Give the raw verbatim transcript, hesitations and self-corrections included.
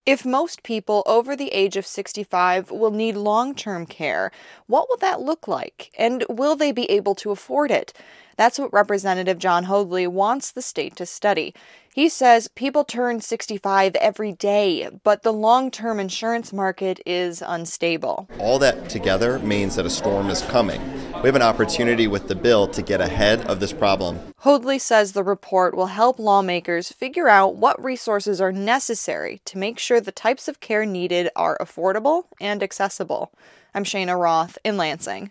If most people over the age of sixty-five will need long term care, what will that look like? And will they be able to afford it? That's what Representative John Hoadley wants the state to study. He says people turn sixty-five every day, but the long term insurance market is unstable. All that together means that a storm is coming. We have an opportunity with the bill to get ahead of this problem. Hoadley says the report will help lawmakers figure out what resources are necessary to make sure the types of care needed are affordable and accessible. I'm Shayna Roth in Lansing.